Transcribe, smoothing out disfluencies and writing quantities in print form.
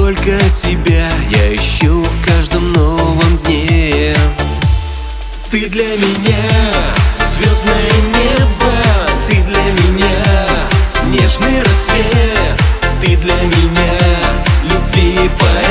только тебя я ищу в каждом новом дне. Ты для меня звездное небо, ты для меня нежный рассвет, ты для меня любви и поэзия.